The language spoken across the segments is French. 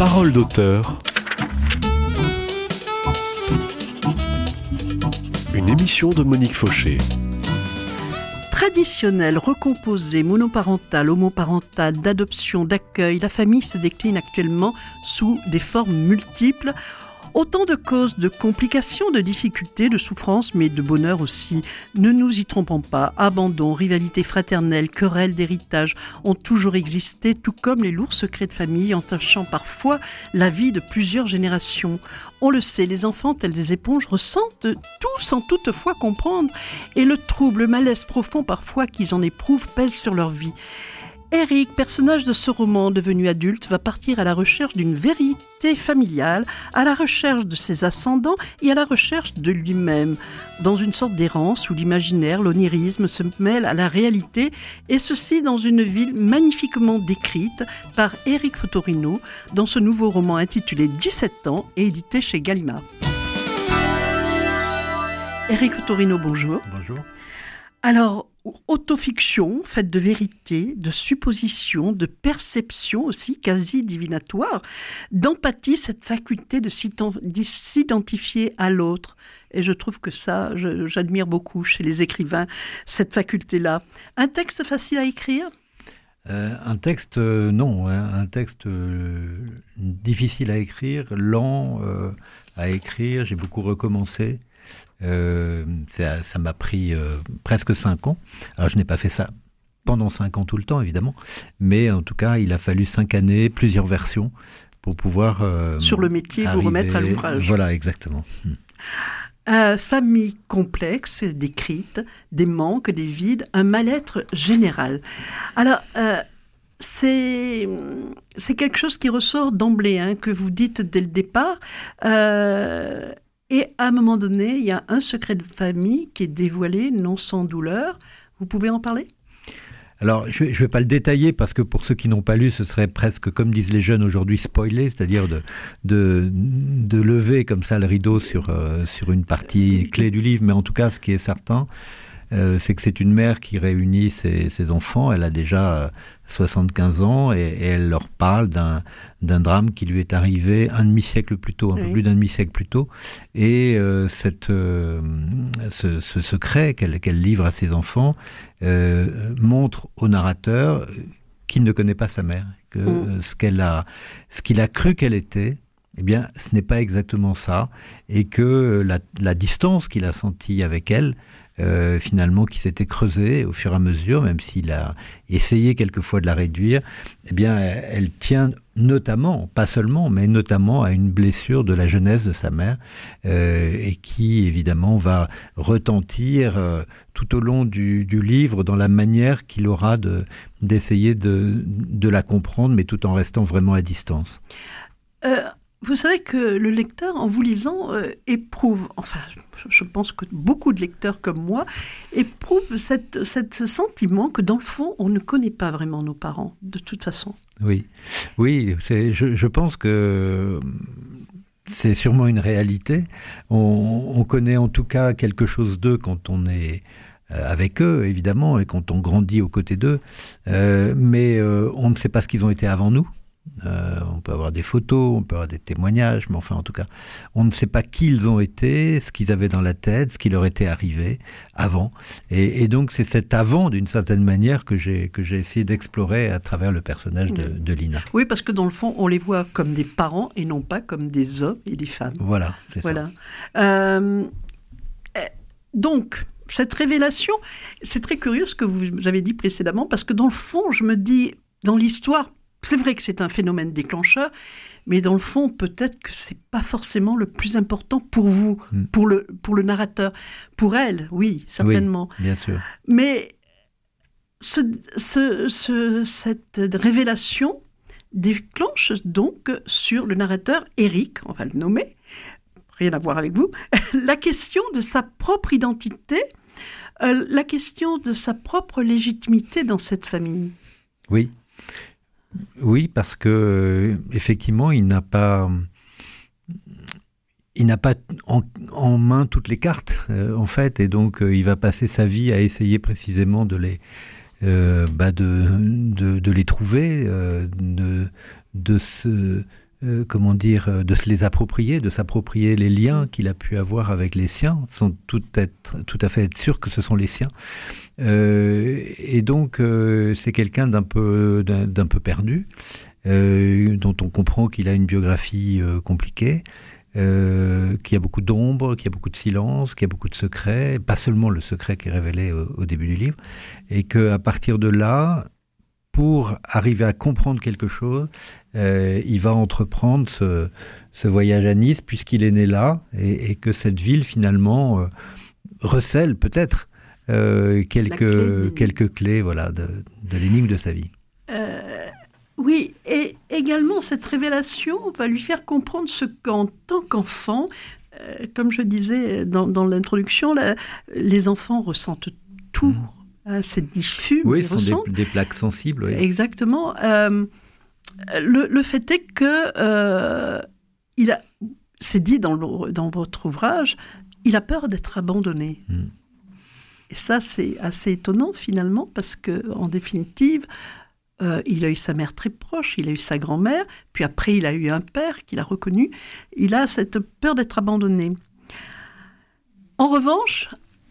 Parole d'auteur. Une émission de Monique Fauché. Traditionnelle, recomposée, monoparentale, homoparentale, d'adoption, d'accueil, la famille se décline actuellement sous des formes multiples. Autant de causes, de complications, de difficultés, de souffrances, mais de bonheur aussi. Ne nous y trompons pas, abandon, rivalité fraternelle, querelles d'héritage ont toujours existé, tout comme les lourds secrets de famille entachant parfois la vie de plusieurs générations. On le sait, les enfants, tels des éponges, ressentent tout sans toutefois comprendre, et le trouble, le malaise profond parfois qu'ils en éprouvent pèse sur leur vie. Eric, personnage de ce roman devenu adulte, va partir à la recherche d'une vérité familiale, à la recherche de ses ascendants et à la recherche de lui-même, dans une sorte d'errance où l'imaginaire, l'onirisme se mêle à la réalité, et ceci dans une ville magnifiquement décrite par Eric Fotorino dans ce nouveau roman intitulé 17 ans et édité chez Gallimard. Eric Fotorino, bonjour. Bonjour. Alors, autofiction, faite de vérité, de supposition, de perception aussi, quasi divinatoire, d'empathie, cette faculté de s'identifier à l'autre. Et je trouve que ça, j'admire beaucoup chez les écrivains, cette faculté-là. Un texte facile à écrire ? Un texte, non. Un texte difficile à écrire, lent à écrire. J'ai beaucoup recommencé. Ça m'a pris presque 5 ans. Alors je n'ai pas fait ça pendant 5 ans tout le temps évidemment, mais en tout cas il a fallu 5 années, plusieurs versions pour pouvoir sur le métier vous remettre à l'ouvrage. Voilà, exactement. Famille complexe décrite, des manques, des vides, un mal-être général. Alors c'est quelque chose qui ressort d'emblée, que vous dites dès le départ. Et à un moment donné, il y a un secret de famille qui est dévoilé, non sans douleur. Vous pouvez en parler ? Alors, je ne vais pas le détailler parce que pour ceux qui n'ont pas lu, ce serait presque, comme disent les jeunes aujourd'hui, spoiler, c'est-à-dire de lever comme ça le rideau sur une partie clé du livre. Mais en tout cas, ce qui est certain, c'est que c'est une mère qui réunit ses enfants. Elle a déjà 75 ans et elle leur parle d'un drame qui lui est arrivé un demi-siècle plus tôt, un peu plus d'un demi-siècle plus tôt. Et ce secret qu'elle livre à ses enfants montre au narrateur qu'il ne connaît pas sa mère, que ce qu'il a cru qu'elle était, eh bien, ce n'est pas exactement ça, et que la distance qu'il a sentie avec elle, finalement, qui s'était creusée au fur et à mesure, même s'il a essayé quelquefois de la réduire, eh bien, elle tient notamment, pas seulement, mais notamment à une blessure de la jeunesse de sa mère, et qui, évidemment, va retentir tout au long du livre dans la manière qu'il aura d'essayer de la comprendre, mais tout en restant vraiment à distance. Vous savez que le lecteur, en vous lisant, éprouve, enfin, je pense que beaucoup de lecteurs comme moi, éprouvent ce sentiment que dans le fond, on ne connaît pas vraiment nos parents, de toute façon. Oui, je pense que c'est sûrement une réalité. On connaît en tout cas quelque chose d'eux quand on est avec eux, évidemment, et quand on grandit aux côtés d'eux, mais on ne sait pas ce qu'ils ont été avant nous. On peut avoir des photos, on peut avoir des témoignages, mais enfin en tout cas on ne sait pas qui ils ont été, ce qu'ils avaient dans la tête, ce qui leur était arrivé avant, et donc c'est cet avant d'une certaine manière que j'ai essayé d'explorer à travers le personnage de Lina. Oui, parce que dans le fond on les voit comme des parents et non pas comme des hommes et des femmes. Voilà, c'est ça. Donc cette révélation, c'est très curieux ce que vous avez dit précédemment, parce que dans le fond je me dis, dans l'histoire, c'est vrai que c'est un phénomène déclencheur, mais dans le fond, peut-être que c'est pas forcément le plus important pour vous, pour le narrateur. Pour elle, oui, certainement. Oui, bien sûr. Mais cette révélation déclenche donc sur le narrateur Eric, on va le nommer, rien à voir avec vous, la question de sa propre identité, la question de sa propre légitimité dans cette famille. Oui. Oui, parce que effectivement, il n'a pas en main toutes les cartes, en fait, et donc il va passer sa vie à essayer précisément de les trouver, de de se les approprier, de s'approprier les liens qu'il a pu avoir avec les siens, sans tout à fait être sûr que ce sont les siens. Et donc, c'est quelqu'un d'un peu perdu, dont on comprend qu'il a une biographie compliquée, qu'il y a beaucoup d'ombre, qu'il y a beaucoup de silence, qu'il y a beaucoup de secrets, pas seulement le secret qui est révélé au début du livre, et qu'à partir de là, pour arriver à comprendre quelque chose, il va entreprendre ce voyage à Nice, puisqu'il est né là, et que cette ville, finalement, recèle peut-être quelques clés voilà, de l'énigme de sa vie. Oui, et également, cette révélation va lui faire comprendre ce qu'en tant qu'enfant, comme je disais dans l'introduction, les enfants ressentent tout. C'est diffus. Oui, ce sont des plaques sensibles. Oui. Exactement. Le fait est que, c'est dit dans votre ouvrage, il a peur d'être abandonné. Et ça, c'est assez étonnant finalement, parce qu'en définitive, il a eu sa mère très proche, il a eu sa grand-mère, puis après il a eu un père qu'il a reconnu. Il a cette peur d'être abandonné. En revanche,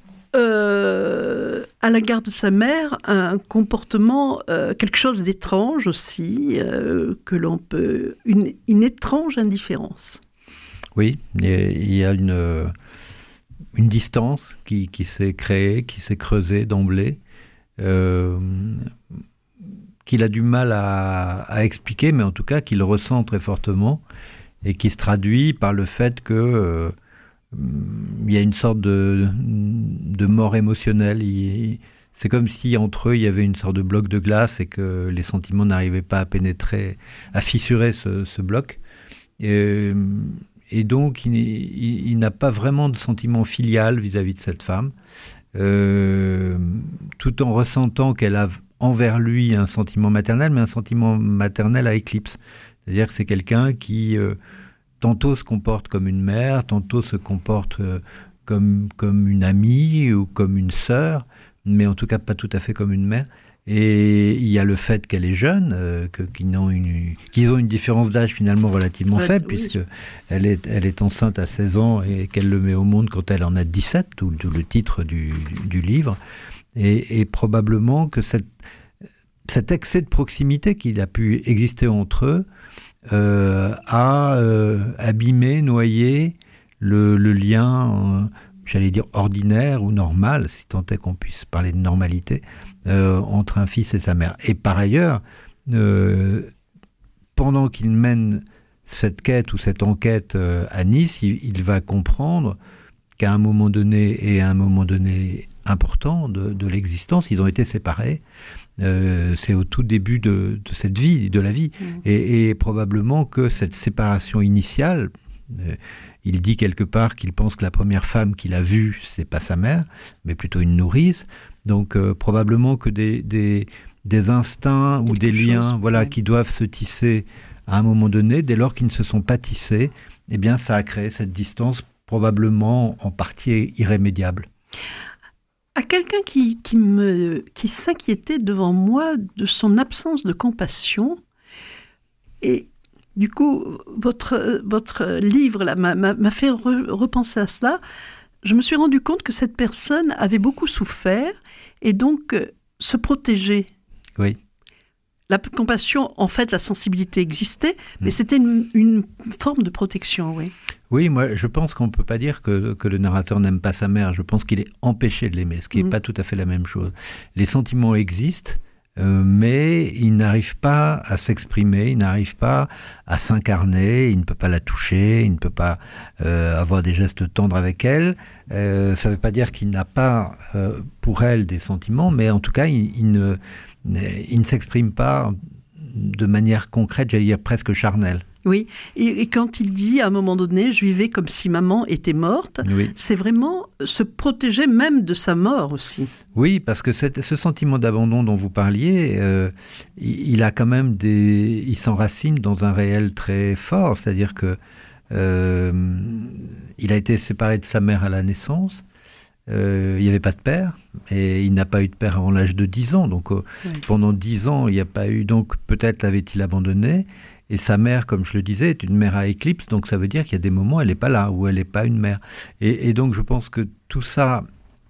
à l'égard de sa mère, un comportement, quelque chose d'étrange aussi, que l'on peut... Une étrange indifférence. Oui, il y a une distance qui s'est créée, qui s'est creusée d'emblée, qu'il a du mal à expliquer, mais en tout cas qu'il ressent très fortement, et qui se traduit par le fait que il y a une sorte de mort émotionnelle. C'est comme si entre eux il y avait une sorte de bloc de glace et que les sentiments n'arrivaient pas à pénétrer, à fissurer ce bloc. Et donc il n'a pas vraiment de sentiment filial vis-à-vis de cette femme, tout en ressentant qu'elle a envers lui un sentiment maternel, mais un sentiment maternel à éclipse. C'est-à-dire que c'est quelqu'un qui tantôt se comporte comme une mère, tantôt se comporte comme une amie ou comme une sœur, mais en tout cas pas tout à fait comme une mère. Et il y a le fait qu'elle est jeune, qu'ils ont une différence d'âge finalement relativement faible, oui, puisqu'elle est enceinte à 16 ans et qu'elle le met au monde quand elle en a 17, d'où le titre du livre. Et probablement que cet excès de proximité qu'il a pu exister entre eux a abîmé, noyé le lien, j'allais dire ordinaire ou normal, si tant est qu'on puisse parler de normalité, entre un fils et sa mère. Et par ailleurs, pendant qu'il mène cette quête ou cette enquête à Nice, il va comprendre qu'à un moment donné, et à un moment donné important de l'existence, ils ont été séparés. C'est au tout début de cette vie, de la vie. Et probablement que cette séparation initiale, il dit quelque part qu'il pense que la première femme qu'il a vue, c'est pas sa mère, mais plutôt une nourrice. Donc probablement que des instincts ou des liens qui doivent se tisser à un moment donné, dès lors qu'ils ne se sont pas tissés, eh bien ça a créé cette distance probablement en partie irrémédiable. À quelqu'un qui s'inquiétait devant moi de son absence de compassion, et du coup, votre livre là, m'a fait repenser à cela. Je me suis rendu compte que cette personne avait beaucoup souffert et donc se protégeait. Oui. La compassion, en fait, la sensibilité existait, mais c'était une forme de protection, oui. Oui, moi, je pense qu'on ne peut pas dire que le narrateur n'aime pas sa mère. Je pense qu'il est empêché de l'aimer, ce qui n'est pas tout à fait la même chose. Les sentiments existent, mais il n'arrive pas à s'exprimer, il n'arrive pas à s'incarner, il ne peut pas la toucher, il ne peut pas avoir des gestes tendres avec elle. Ça ne veut pas dire qu'il n'a pas pour elle des sentiments, mais en tout cas, il ne s'exprime pas de manière concrète, j'allais dire presque charnelle. Oui, et quand il dit à un moment donné, je vivais comme si maman était morte, oui, c'est vraiment se protéger même de sa mort aussi. Oui, parce que ce sentiment d'abandon dont vous parliez, il a quand même il s'enracine dans un réel très fort, c'est-à-dire que il a été séparé de sa mère à la naissance. Il n'y avait pas de père, et il n'a pas eu de père avant l'âge de 10 ans. Donc, pendant 10 ans, il n'y a pas eu. Donc, peut-être l'avait-il abandonné. Et sa mère, comme je le disais, est une mère à éclipse, donc ça veut dire qu'il y a des moments où elle n'est pas là, où elle n'est pas une mère. Et donc je pense que tout ça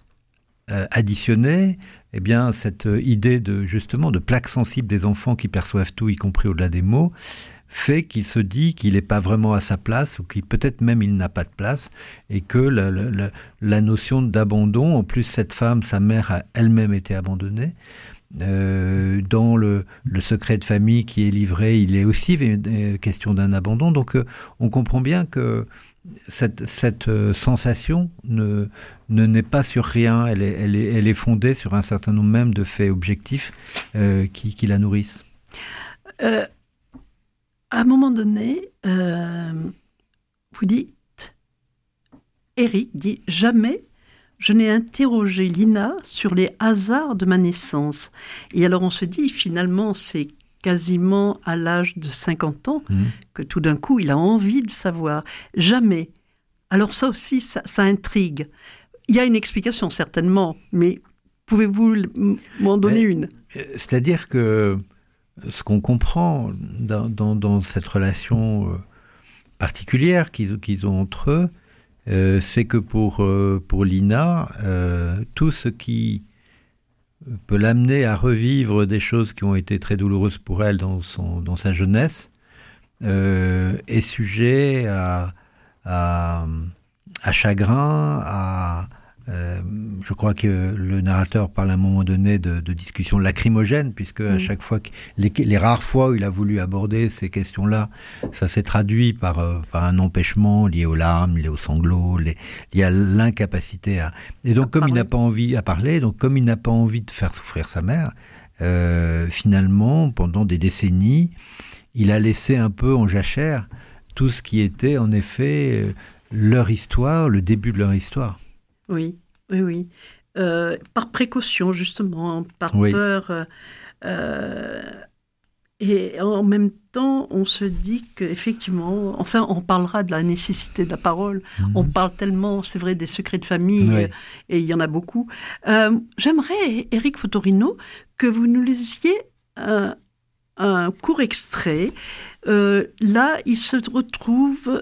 additionné, eh bien, cette idée justement de plaque sensible des enfants qui perçoivent tout, y compris au-delà des mots, fait qu'il se dit qu'il n'est pas vraiment à sa place, ou qu'il peut-être même il n'a pas de place, et que la notion d'abandon, en plus cette femme, sa mère a elle-même été abandonnée, dans le secret de famille qui est livré, il est aussi question d'un abandon. Donc on comprend bien que cette sensation n'est pas sur rien, elle est fondée sur un certain nombre même de faits objectifs qui la nourrissent. À un moment donné, vous dites, Éric dit « Jamais je n'ai interrogé Lina sur les hasards de ma naissance. » Et alors on se dit, finalement, c'est quasiment à l'âge de 50 ans que tout d'un coup, il a envie de savoir. Jamais. Alors ça aussi, ça intrigue. Il y a une explication, certainement, mais pouvez-vous m'en donner une ? C'est-à-dire que ce qu'on comprend dans cette relation particulière qu'ils ont entre eux, c'est que pour Lina, tout ce qui peut l'amener à revivre des choses qui ont été très douloureuses pour elle dans sa jeunesse, est sujet à chagrin, je crois que le narrateur parle à un moment donné de discussions lacrymogènes, puisque à chaque fois, les rares fois où il a voulu aborder ces questions-là, ça s'est traduit par un empêchement lié aux larmes, lié aux sanglots, lié à l'incapacité à... Et donc, comme il n'a pas envie à parler, donc comme il n'a pas envie de faire souffrir sa mère, finalement, pendant des décennies, il a laissé un peu en jachère tout ce qui était, en effet, leur histoire, le début de leur histoire. Oui. Par précaution, justement, par peur. Et en même temps, on se dit qu'effectivement, enfin, on parlera de la nécessité de la parole. On parle tellement, c'est vrai, des secrets de famille, et il y en a beaucoup. J'aimerais, Éric Fotorino, que vous nous lisiez un court extrait. Là, il se retrouve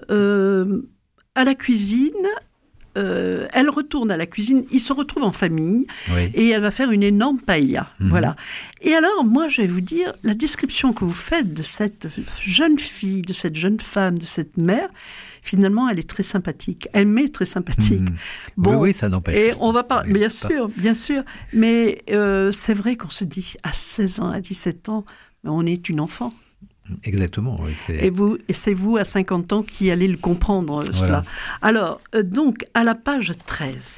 à la cuisine. Elle retourne à la cuisine, ils se retrouvent en famille, et elle va faire une énorme paella. Voilà. Et alors, moi, je vais vous dire, la description que vous faites de cette jeune fille, de cette jeune femme, de cette mère, finalement, elle est très sympathique. Elle m'est très sympathique. Bon, oui, ça n'empêche. Et on va parler, bien sûr. Mais c'est vrai qu'on se dit, à 16 ans, à 17 ans, on est une enfant. Exactement. Oui, et c'est vous, à 50 ans, qui allez le comprendre, cela. Alors, donc, à la page 13.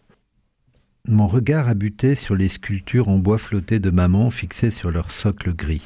Mon regard a buté sur les sculptures en bois flotté de maman fixées sur leur socle gris.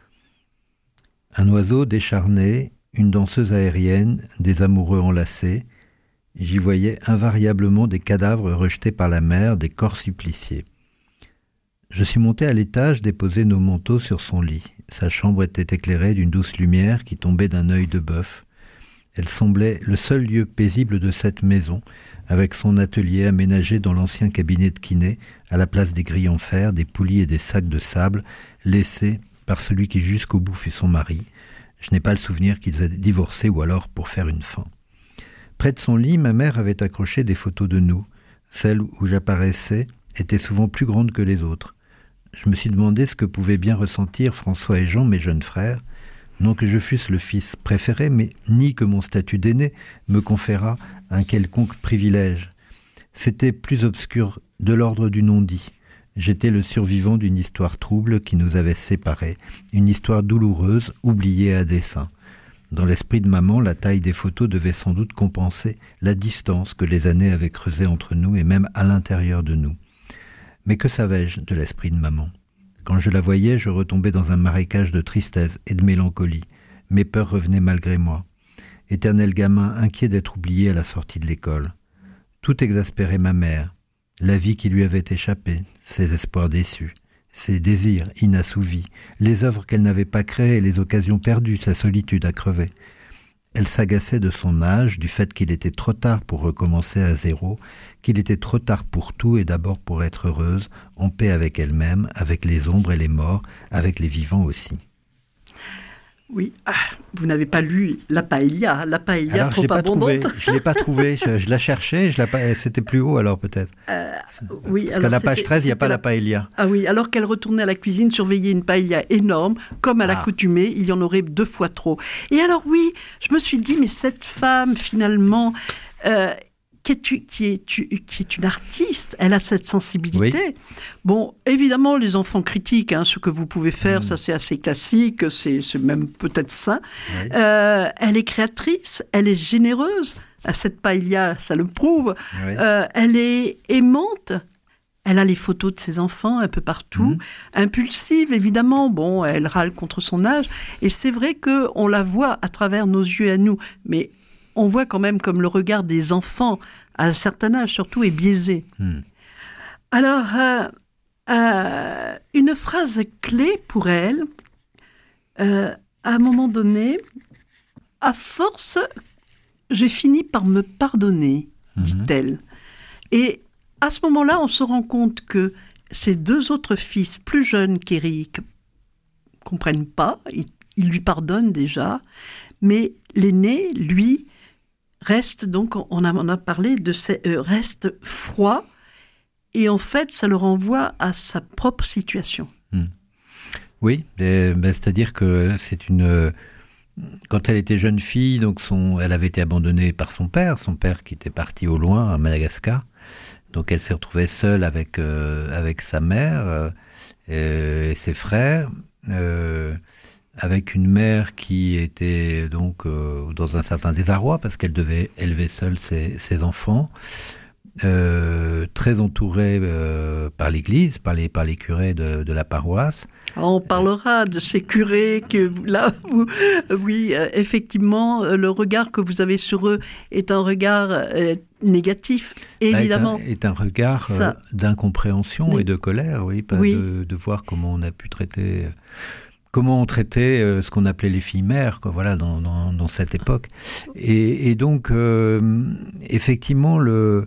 Un oiseau décharné, une danseuse aérienne, des amoureux enlacés. J'y voyais invariablement des cadavres rejetés par la mer, des corps suppliciés. Je suis monté à l'étage déposer nos manteaux sur son lit. Sa chambre était éclairée d'une douce lumière qui tombait d'un œil de bœuf. Elle semblait le seul lieu paisible de cette maison, avec son atelier aménagé dans l'ancien cabinet de kiné, à la place des grilles en fer, des poulies et des sacs de sable, laissés par celui qui jusqu'au bout fut son mari. Je n'ai pas le souvenir qu'ils aient divorcé ou alors pour faire une fin. Près de son lit, ma mère avait accroché des photos de nous. Celles où j'apparaissais étaient souvent plus grandes que les autres. Je me suis demandé ce que pouvaient bien ressentir François et Jean, mes jeunes frères. Non que je fusse le fils préféré, mais ni que mon statut d'aîné me conférât un quelconque privilège. C'était plus obscur, de l'ordre du non-dit. J'étais le survivant d'une histoire trouble qui nous avait séparés, une histoire douloureuse, oubliée à dessein. Dans l'esprit de maman, la taille des photos devait sans doute compenser la distance que les années avaient creusée entre nous et même à l'intérieur de nous. Mais que savais-je de l'esprit de maman ? Quand je la voyais, je retombais dans un marécage de tristesse et de mélancolie. Mes peurs revenaient malgré moi. Éternel gamin, inquiet d'être oublié à la sortie de l'école. Tout exaspérait ma mère. La vie qui lui avait échappé, ses espoirs déçus, ses désirs inassouvis, les œuvres qu'elle n'avait pas créées, les occasions perdues, sa solitude à crever. Elle s'agaçait de son âge, du fait qu'il était trop tard pour recommencer à zéro, qu'il était trop tard pour tout et d'abord pour être heureuse, en paix avec elle-même, avec les ombres et les morts, avec les vivants aussi. Oui, vous n'avez pas lu la paella Alors, trop abondante. Je ne l'ai pas trouvée, je la cherchais, c'était plus haut alors peut-être. Oui, parce qu'à la page 13, il n'y a pas la paella. Ah oui, alors qu'elle retournait à la cuisine, surveiller une paella énorme, comme à l'accoutumée, il y en aurait 2 fois trop. Et alors oui, je me suis dit, mais cette femme finalement... qui est une artiste, elle a cette sensibilité. Oui. Bon, évidemment, les enfants critiquent ce que vous pouvez faire, ça c'est assez classique, c'est même peut-être sain. Oui. Elle est créatrice, elle est généreuse, à cette paella, ça le prouve. Oui. Elle est aimante. Elle a les photos de ses enfants un peu partout. Impulsive, évidemment. Bon, elle râle contre son âge. Et c'est vrai qu'on la voit à travers nos yeux à nous. Mais on voit quand même comme le regard des enfants, à un certain âge surtout, est biaisé. Alors, une phrase clé pour elle, à un moment donné, « À force, j'ai fini par me pardonner », dit-elle. Et à ce moment-là, on se rend compte que ses 2 autres fils, plus jeunes qu'Éric, ne comprennent pas, ils lui pardonnent déjà, mais l'aîné, lui, reste, donc on en a parlé, reste froid, et en fait, ça le renvoie à sa propre situation. Oui, c'est-à-dire que quand elle était jeune fille, donc elle avait été abandonnée par son père qui était parti au loin, à Madagascar. Donc elle s'est retrouvée seule avec sa mère et ses frères, avec une mère qui était donc dans un certain désarroi parce qu'elle devait élever seule ses enfants, très entourée par l'Église, par les curés de la paroisse. On parlera de ces curés que là, oui, effectivement, le regard que vous avez sur eux est un regard négatif, évidemment. Est un regard d'incompréhension et de colère, oui, de voir comment on a pu traiter... Comment on traitait ce qu'on appelait les filles mères, quoi, voilà, dans cette époque. Et donc, effectivement, de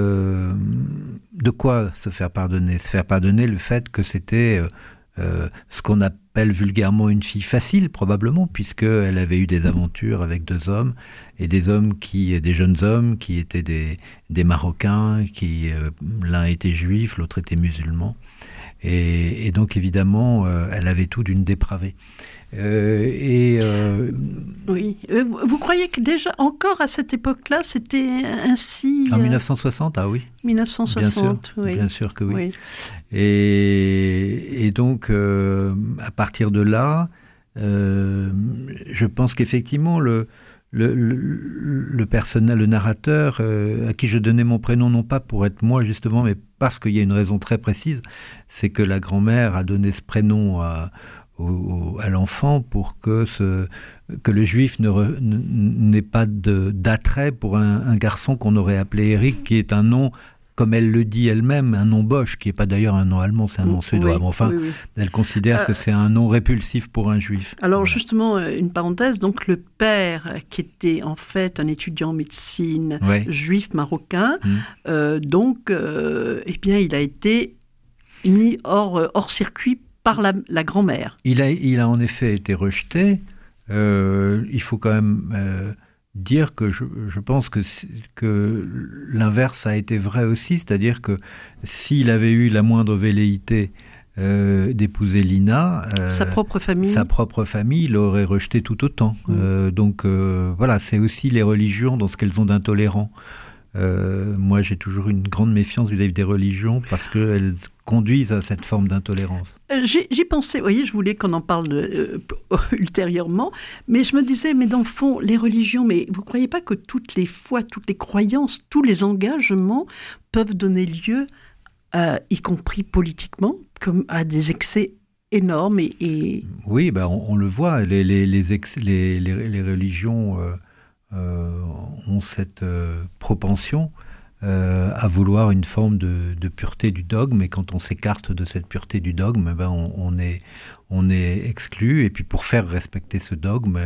quoi se faire pardonner ? Se faire pardonner le fait que c'était ce qu'on appelle vulgairement une fille facile, probablement, puisqu'elle avait eu des aventures avec 2 hommes, et des jeunes hommes qui étaient des Marocains, l'un était juif, l'autre était musulman. Et donc, évidemment, elle avait tout d'une dépravée. Oui. Vous croyez que déjà, encore à cette époque-là, c'était ainsi... En 1960, ah oui. 1960, oui. Bien sûr que oui. Et donc, à partir de là, je pense qu'effectivement, le personnage, le narrateur, à qui je donnais mon prénom, non pas pour être moi justement, mais parce qu'il y a une raison très précise, c'est que la grand-mère a donné ce prénom à l'enfant pour que le juif n'ait pas d'attrait pour un garçon qu'on aurait appelé Éric, qui est un nom, comme elle le dit elle-même, un nom boche, qui n'est pas d'ailleurs un nom allemand, c'est un nom suédois. Oui, enfin, oui. Elle considère que c'est un nom répulsif pour un juif. Alors justement, une parenthèse, donc le père, qui était en fait un étudiant en médecine juif marocain, donc, eh bien, il a été mis hors circuit par la grand-mère. Il a en effet été rejeté. Il faut quand même... dire que je pense que l'inverse a été vrai aussi, c'est-à-dire que s'il avait eu la moindre velléité d'épouser Lina, sa propre famille, il l'aurait rejeté tout autant. Donc voilà, c'est aussi les religions dans ce qu'elles ont d'intolérant. Moi, j'ai toujours une grande méfiance vis-à-vis des religions parce qu'elles conduisent à cette forme d'intolérance. J'y pensais, vous voyez, je voulais qu'on en parle ultérieurement, mais je me disais, mais dans le fond, les religions, mais vous ne croyez pas que toutes les foi, toutes les croyances, tous les engagements peuvent donner lieu, y compris politiquement, comme à des excès énormes et... Oui, on le voit, les religions ont cette propension à vouloir une forme de pureté du dogme, et quand on s'écarte de cette pureté du dogme, on est exclu, et puis pour faire respecter ce dogme,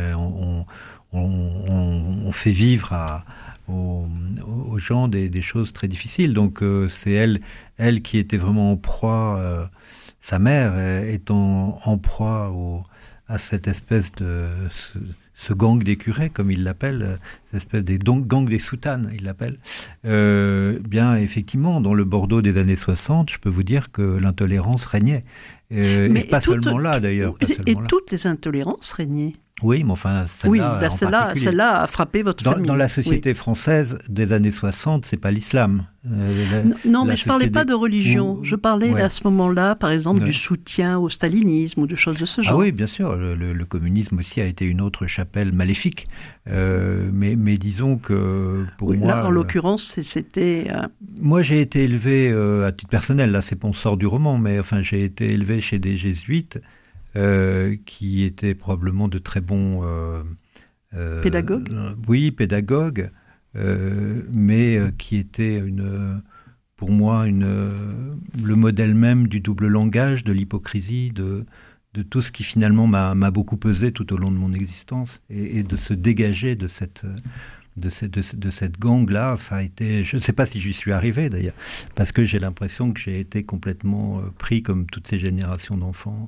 on fait vivre aux gens des choses très difficiles. Donc c'est elle qui était vraiment en proie, sa mère étant en proie à cette espèce de... ce gang des curés, comme il l'appelle, cette espèce de gang des soutanes, il l'appelle. Bien, effectivement, dans le Bordeaux des années 60, je peux vous dire que l'intolérance régnait. Et pas seulement là, d'ailleurs. Et toutes les intolérances régnaient. Oui, mais enfin, celle-là a frappé votre famille. Dans la société française des années 60, c'est pas l'islam. Non, mais je parlais pas de religion. Je parlais à ce moment-là, par exemple, du soutien au stalinisme ou de choses de ce genre. Ah oui, bien sûr. Le communisme aussi a été une autre chapelle maléfique. Mais disons que pour moi... Là, en l'occurrence, c'était... Moi, j'ai été élevé, à titre personnel, là, c'est on sort du roman, mais enfin, j'ai été élevé chez des jésuites qui étaient probablement de très bons... pédagogues. Oui, pédagogues, mais qui étaient pour moi le modèle même du double langage, de l'hypocrisie, de tout ce qui finalement m'a beaucoup pesé tout au long de mon existence, et de se dégager de cette gang-là, ça a été... Je ne sais pas si j'y suis arrivé d'ailleurs, parce que j'ai l'impression que j'ai été complètement pris comme toutes ces générations d'enfants,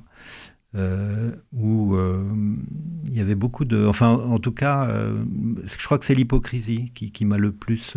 où il y avait beaucoup de... Enfin, en tout cas, je crois que c'est l'hypocrisie qui m'a le plus...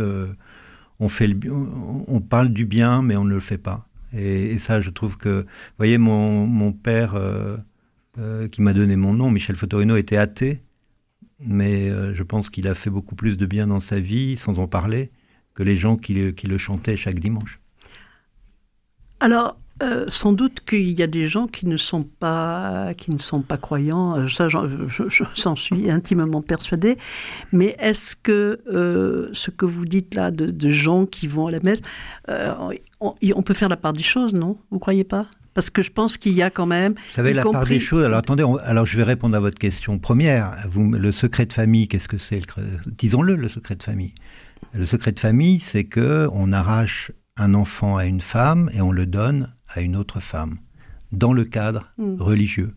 on parle du bien, mais on ne le fait pas. Et ça, je trouve que... Vous voyez, mon père, qui m'a donné mon nom, Michel Fotorino, était athée, mais je pense qu'il a fait beaucoup plus de bien dans sa vie, sans en parler, que les gens qui le chantaient chaque dimanche. Alors, sans doute qu'il y a des gens qui ne sont pas croyants, ça j'en suis intimement persuadée, mais est-ce que ce que vous dites là de gens qui vont à la messe, on peut faire la part des choses, non? Vous ne croyez pas? Parce que je pense qu'il y a quand même... Vous savez, la part des choses... Alors attendez, alors je vais répondre à votre question première. Le secret de famille, qu'est-ce que c'est? Disons-le, le secret de famille. Le secret de famille, c'est qu'on arrache un enfant à une femme et on le donne à une autre femme, dans le cadre religieux.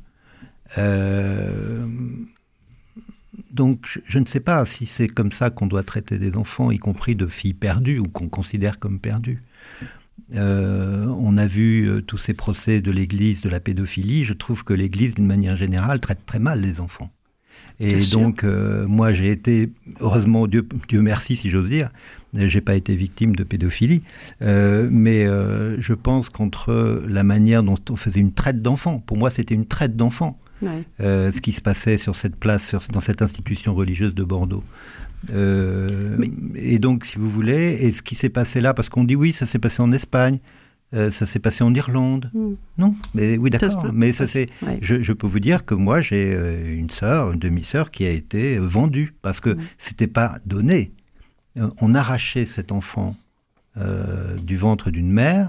Donc, je ne sais pas si c'est comme ça qu'on doit traiter des enfants, y compris de filles perdues, ou qu'on considère comme perdues. On a vu tous ces procès de l'Église, de la pédophilie. Je trouve que l'Église, d'une manière générale, traite très mal les enfants. Et donc, moi, j'ai été, heureusement, Dieu merci, si j'ose dire, j'ai pas été victime de pédophilie, mais je pense qu'entre la manière dont on faisait une traite d'enfants, pour moi, c'était une traite d'enfants, ce qui se passait sur cette place, dans cette institution religieuse de Bordeaux. Et donc, si vous voulez, et ce qui s'est passé là, parce qu'on dit oui, ça s'est passé en Espagne, ça s'est passé en Irlande. Non, mais oui, d'accord. Mais ça c'est. Je peux vous dire que moi, j'ai une demi-sœur qui a été vendue parce que c'était pas donné. On arrachait cet enfant du ventre d'une mère.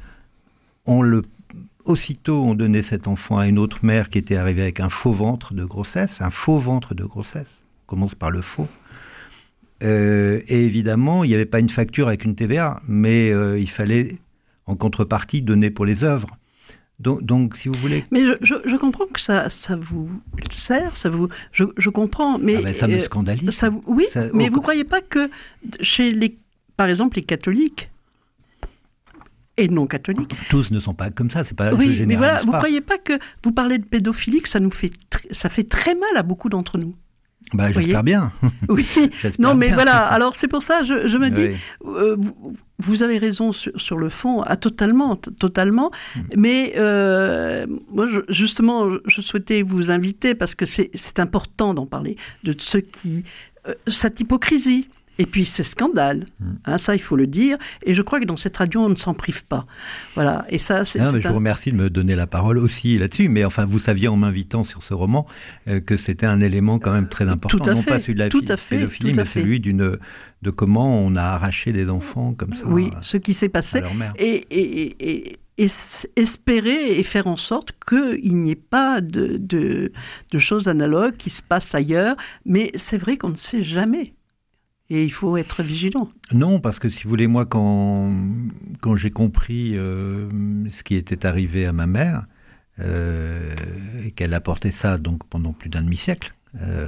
Aussitôt, on donnait cet enfant à une autre mère qui était arrivée avec un faux ventre de grossesse. Un faux ventre de grossesse. On commence par le faux. Et évidemment, il n'y avait pas une facture avec une TVA, mais il fallait, en contrepartie, donner pour les œuvres. Donc, si vous voulez... Mais je comprends que ça vous sert, je comprends, mais... ça me scandalise. Oui, mais vous ne croyez pas que chez, par exemple, les catholiques et non catholiques... Tous ne sont pas comme ça, c'est pas... Oui, mais voilà, vous ne croyez pas que vous parlez de pédophilie, que ça fait très mal à beaucoup d'entre nous? J'espère bien. Oui. Non, mais bien. Voilà. Alors c'est pour ça, je me dis, vous avez raison sur le fond, totalement. Mais moi, justement, je souhaitais vous inviter parce que c'est important d'en parler de ce qui, cette hypocrisie. Et puis ce scandale, ça il faut le dire, et je crois que dans cette radio on ne s'en prive pas. Voilà. Et ça, je vous remercie de me donner la parole aussi là-dessus, mais enfin vous saviez en m'invitant sur ce roman que c'était un élément quand même très important, non pas celui de la pédophilie, mais celui de comment on a arraché des enfants comme ça. Oui, ce qui s'est passé, et espérer et faire en sorte qu'il n'y ait pas de choses analogues qui se passent ailleurs, mais c'est vrai qu'on ne sait jamais. Et il faut être vigilant. Non, parce que si vous voulez, moi, quand j'ai compris ce qui était arrivé à ma mère, et qu'elle a porté ça donc pendant plus d'un demi-siècle,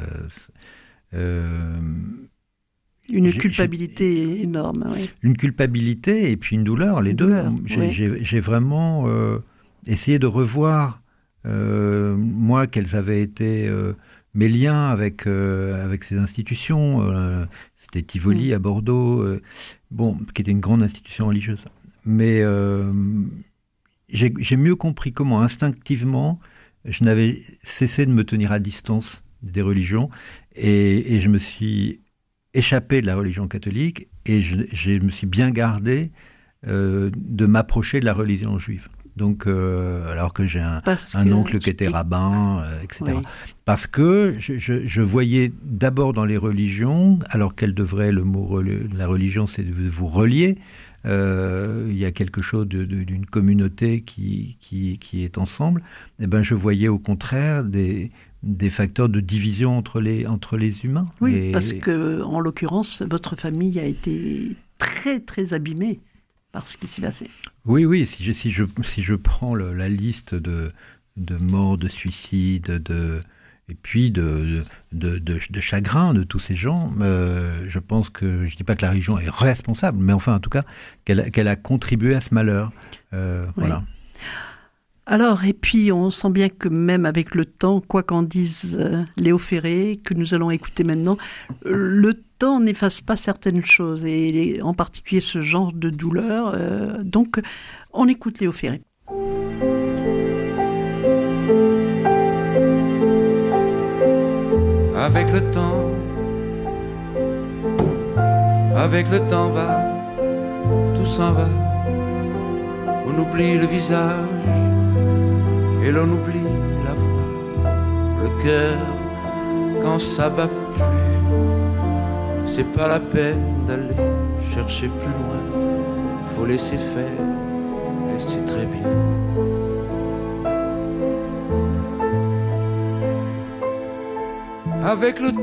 une culpabilité énorme. Oui. Une culpabilité et puis une douleur, les deux. J'ai vraiment essayé de revoir moi, quels avaient été mes liens avec ces institutions. C'était Tivoli à Bordeaux, qui était une grande institution religieuse. Mais j'ai mieux compris comment, instinctivement, je n'avais cessé de me tenir à distance des religions et je me suis échappé de la religion catholique et je me suis bien gardé de m'approcher de la religion juive. Donc, alors que j'ai un oncle qui était rabbin, etc. Oui. Parce que je voyais d'abord dans les religions, alors quel devrait le mot la religion, c'est de vous relier. Il y a quelque chose d'une communauté qui est ensemble. Et ben, je voyais au contraire des facteurs de division entre les humains. Oui, parce que en l'occurrence, votre famille a été très très abîmée par ce qui s'est passé. Oui, si je prends la liste de morts, de suicides, et puis de chagrin de tous ces gens, je pense que, je ne dis pas que la religion est responsable, mais enfin en tout cas qu'elle a contribué à ce malheur. Oui. Voilà. Alors, et puis on sent bien que même avec le temps, quoi qu'en dise Léo Ferré, que nous allons écouter maintenant, le temps n'efface pas certaines choses, et en particulier ce genre de douleur. Donc, on écoute Léo Ferré. Avec le temps va, tout s'en va. On oublie le visage et l'on oublie la voix. Le cœur, quand ça bat plus, c'est pas la peine d'aller chercher plus loin. Faut laisser faire et c'est très bien. Avec le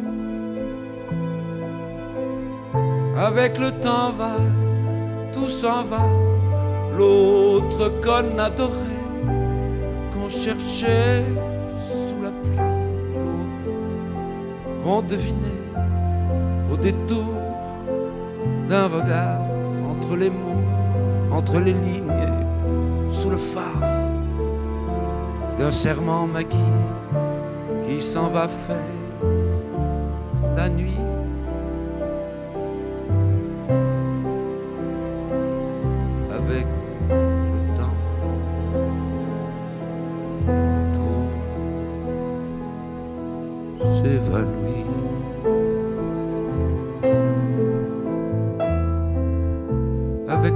temps va, tout s'en va. L'autre qu'on adorait, qu'on cherchait sous la pluie, l'autre qu'on devinait au détour d'un regard, entre les mots, entre les lignes, sous le phare d'un serment maquillé qui s'en va faire sa nuit. Avec le temps, tout s'évanouit. Avec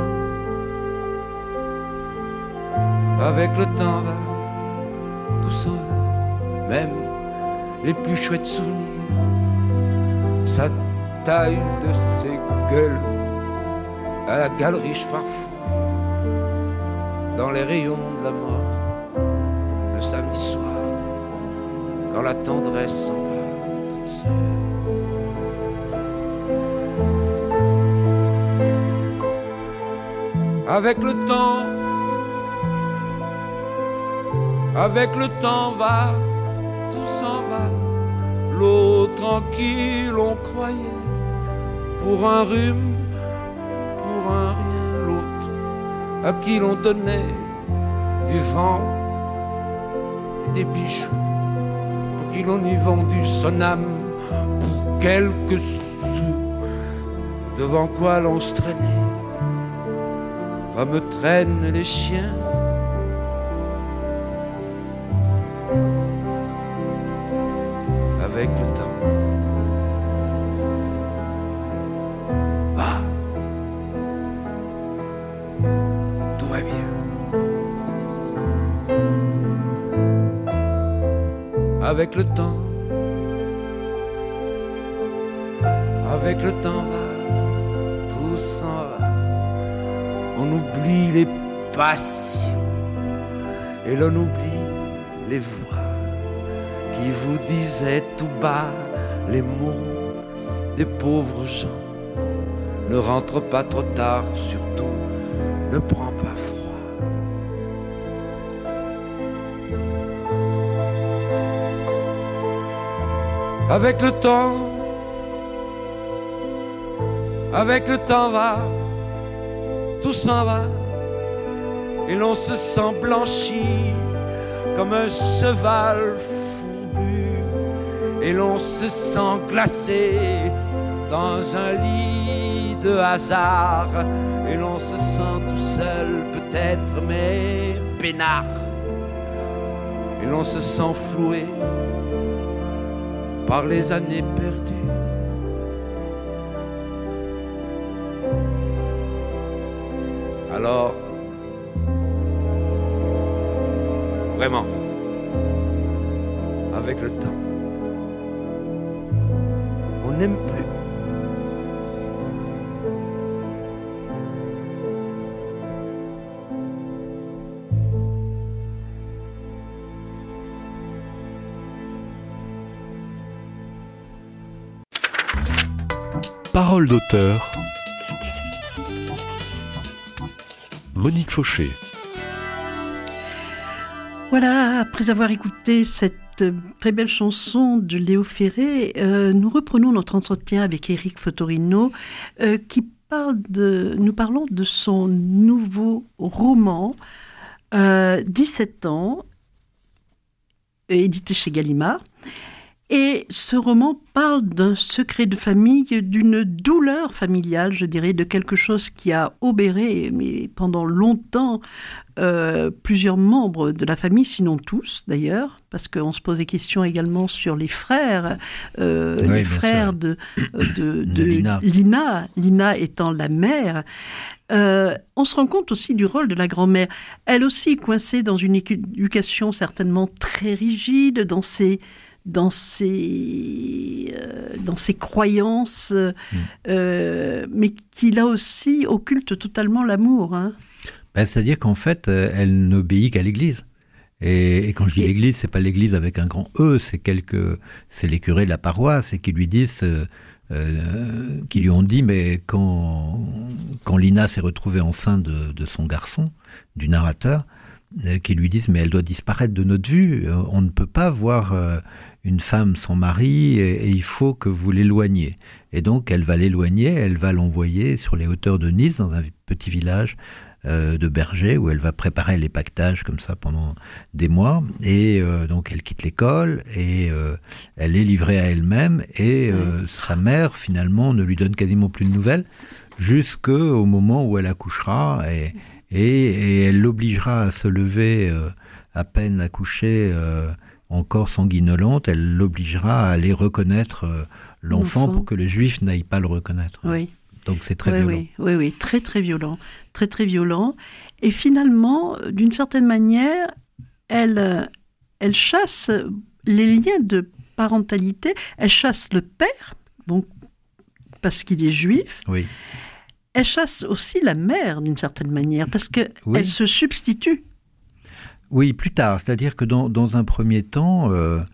le temps va, tout s'en va. Même les plus chouettes souvenirs, sa taille de ses gueules à la galerie Farfouille, dans les rayons de la mort, le samedi soir, quand la tendresse s'en va toute seule. Avec le temps va, tout s'en va. L'autre en qui l'on croyait pour un rhume, pour un rien. L'autre à qui l'on donnait du vent et des bijoux, pour qui l'on y vendu son âme pour quelques sous, devant quoi l'on se traînait comme traînent les chiens. Avec le temps va, tout va bien. Avec le temps va, tout s'en va. On oublie les passions et l'on oublie les voix qui vous disaient tout bas les mots des pauvres gens. Ne rentre pas trop tard, surtout ne prends pas froid. Avec le temps va, tout s'en va, et l'on se sent blanchi comme un cheval fourbu, et l'on se sent glacé dans un lit de hasard, et l'on se sent tout seul peut-être, mais peinard, et l'on se sent floué par les années perdues. Alors, vraiment, avec le temps, on n'aime plus. Parole d'auteur. Monique Fauché. Voilà, après avoir écouté cette très belle chanson de Léo Ferré, nous reprenons notre entretien avec Éric Fotorino, nous parlons de son nouveau roman, 17 ans, édité chez Gallimard. Et ce roman parle d'un secret de famille, d'une douleur familiale, je dirais, de quelque chose qui a obéré, mais pendant longtemps, plusieurs membres de la famille, sinon tous d'ailleurs, parce qu'on se pose des questions également sur les frères, les frères de Lina étant la mère. On se rend compte aussi du rôle de la grand-mère, elle aussi coincée dans une éducation certainement très rigide, dans ses croyances, mais qui là aussi occulte totalement l'amour. Hein. C'est-à-dire qu'en fait, elle n'obéit qu'à l'Église. Et quand je dis l'Église, c'est pas l'Église avec un grand E, c'est les curés de la paroisse et qui lui disent, qui lui ont dit, mais quand Lina s'est retrouvée enceinte de son garçon, du narrateur, qui lui disent, mais elle doit disparaître de notre vue. On ne peut pas voir une femme sans mari et il faut que vous l'éloigniez. Et donc, elle va l'éloigner, elle va l'envoyer sur les hauteurs de Nice, dans un petit village de bergers, où elle va préparer les pactages comme ça pendant des mois. Et donc, elle quitte l'école et elle est livrée à elle-même. Et sa mère, finalement, ne lui donne quasiment plus de nouvelles jusqu'au moment où elle accouchera et elle l'obligera à se lever à peine accouchée, encore sanguinolente, elle l'obligera à aller reconnaître l'enfant pour que le juif n'aille pas le reconnaître. Oui. Donc c'est très violent. Oui, très très violent. Très très violent. Et finalement, d'une certaine manière, elle chasse les liens de parentalité, elle chasse le père, donc, parce qu'il est juif. Oui. Elle chasse aussi la mère, d'une certaine manière, parce qu'elle se substitue. Oui, plus tard. C'est-à-dire que dans un premier temps,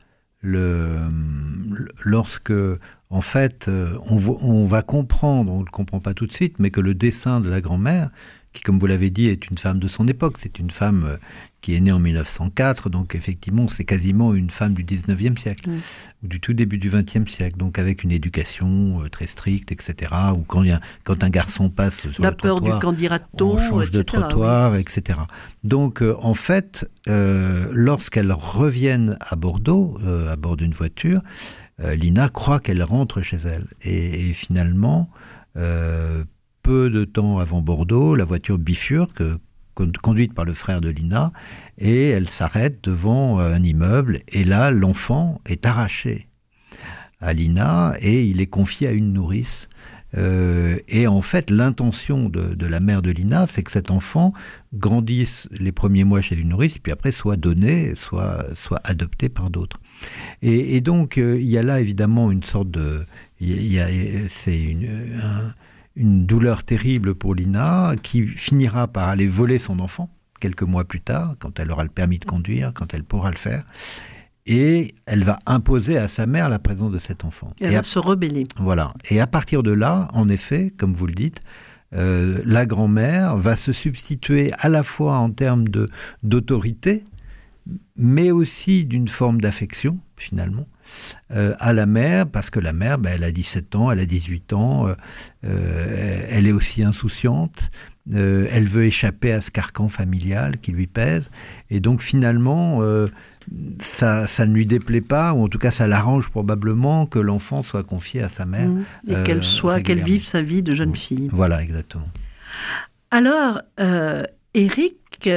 lorsque, en fait, on va comprendre, on ne le comprend pas tout de suite, mais que le dessein de la grand-mère, qui, comme vous l'avez dit, est une femme de son époque, c'est une femme qui est née en 1904, donc effectivement, c'est quasiment une femme du 19e siècle, ou du tout début du 20e siècle, donc avec une éducation très stricte, etc., ou quand un garçon passe sur le trottoir, la peur du qu'en dira-t-on, on change etc., de trottoir, etc. Donc, en fait, lorsqu'elles reviennent à Bordeaux, à bord d'une voiture, Lina croit qu'elle rentre chez elle. Et finalement, peu de temps avant Bordeaux, la voiture bifurque, conduite par le frère de Lina, et elle s'arrête devant un immeuble, et là, l'enfant est arraché à Lina, et il est confié à une nourrice. Et en fait, l'intention de la mère de Lina, c'est que cet enfant grandisse les premiers mois chez une nourrice, et puis après soit donné, soit adopté par d'autres. Et donc, il y a là évidemment une sorte de... c'est une douleur terrible pour Lina, qui finira par aller voler son enfant, quelques mois plus tard, quand elle aura le permis de conduire, quand elle pourra le faire. Et elle va imposer à sa mère la présence de cet enfant. Elle va se rebeller. Voilà. Et à partir de là, en effet, comme vous le dites, la grand-mère va se substituer à la fois en termes d'autorité, mais aussi d'une forme d'affection, finalement, à la mère, parce que la mère, elle a 17 ans, elle a 18 ans, elle est aussi insouciante, elle veut échapper à ce carcan familial qui lui pèse. Et donc finalement, ça ne lui déplaît pas, ou en tout cas ça l'arrange probablement que l'enfant soit confié à sa mère. Et qu'elle vive sa vie de jeune fille. Voilà, exactement. Alors, Éric,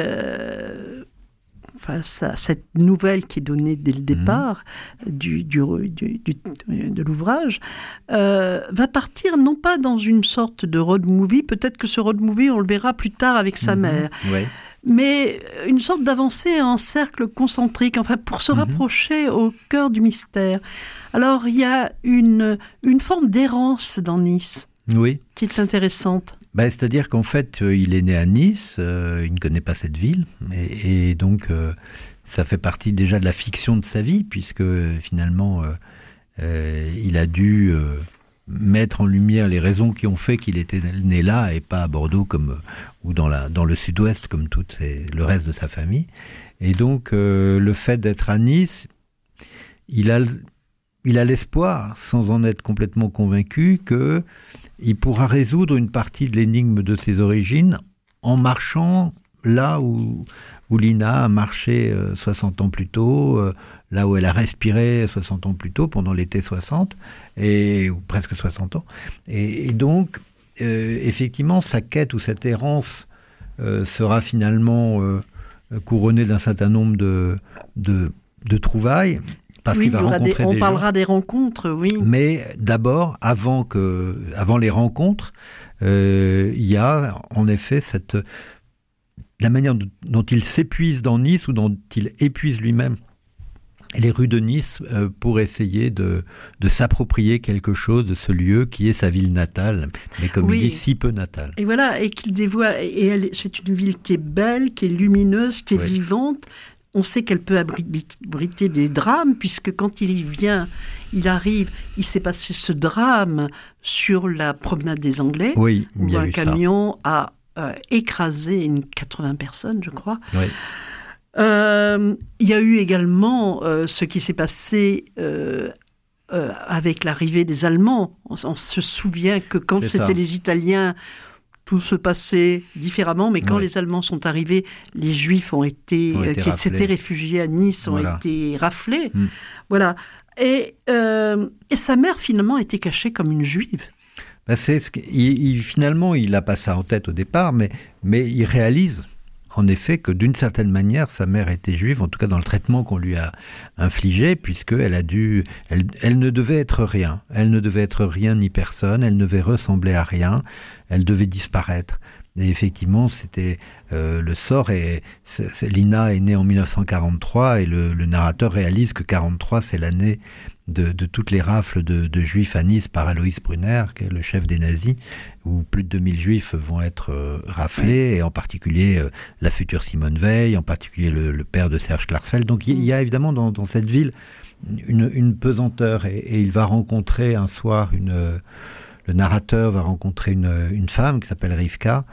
face à cette nouvelle qui est donnée dès le départ de l'ouvrage, va partir non pas dans une sorte de road movie, peut-être que ce road movie, on le verra plus tard avec sa mère, mais une sorte d'avancée en cercle concentrique, enfin pour se rapprocher au cœur du mystère. Alors, il y a une forme d'errance dans Nice qui est intéressante. C'est-à-dire qu'en fait, il est né à Nice, il ne connaît pas cette ville, et donc ça fait partie déjà de la fiction de sa vie, puisque finalement, il a dû mettre en lumière les raisons qui ont fait qu'il était né là, et pas à Bordeaux ou dans le sud-ouest, comme le reste de sa famille. Et donc, le fait d'être à Nice, il a l'espoir, sans en être complètement convaincu, qu'il pourra résoudre une partie de l'énigme de ses origines en marchant là où Lina a marché 60 ans plus tôt, là où elle a respiré 60 ans plus tôt, pendant l'été 60, ou presque 60 ans. Et donc, effectivement, sa quête ou cette errance sera finalement couronnée d'un certain nombre de trouvailles. Parce qu'il va rencontrer on parlera des rencontres, oui. Mais d'abord, avant les rencontres, il y a en effet la manière dont il s'épuise dans Nice, ou dont il épuise lui-même les rues de Nice pour essayer de s'approprier quelque chose de ce lieu qui est sa ville natale, mais comme il dit, si peu natale. Et voilà, et qu'il dévoile. C'est une ville qui est belle, qui est lumineuse, qui est vivante. On sait qu'elle peut abriter des drames, puisque quand il arrive, il s'est passé ce drame sur la promenade des Anglais, où un camion a écrasé 80 personnes, je crois. Oui. Il y a eu également ce qui s'est passé avec l'arrivée des Allemands. On se souvient que quand c'était les Italiens, tout se passait différemment, mais quand les Allemands sont arrivés, les Juifs qui s'étaient réfugiés à Nice ont été raflés. Voilà. Et sa mère, finalement, était cachée comme une Juive. Finalement, il n'a pas ça en tête au départ, mais il réalise, en effet, que d'une certaine manière, sa mère était juive, en tout cas dans le traitement qu'on lui a infligé, puisqu'elle elle ne devait être rien. Elle ne devait être rien ni personne, elle ne devait ressembler à rien, elle devait disparaître. Et effectivement, c'était le sort. Lina est née en 1943, et le narrateur réalise que 1943, c'est l'année de toutes les rafles de juifs à Nice par Alois Brunner, qui est le chef des nazis, où plus de 2000 juifs vont être raflés, et en particulier la future Simone Veil, en particulier le père de Serge Klarsfeld. Donc il y a évidemment dans cette ville une pesanteur, et il va rencontrer un soir le narrateur va rencontrer une femme qui s'appelle Rivka,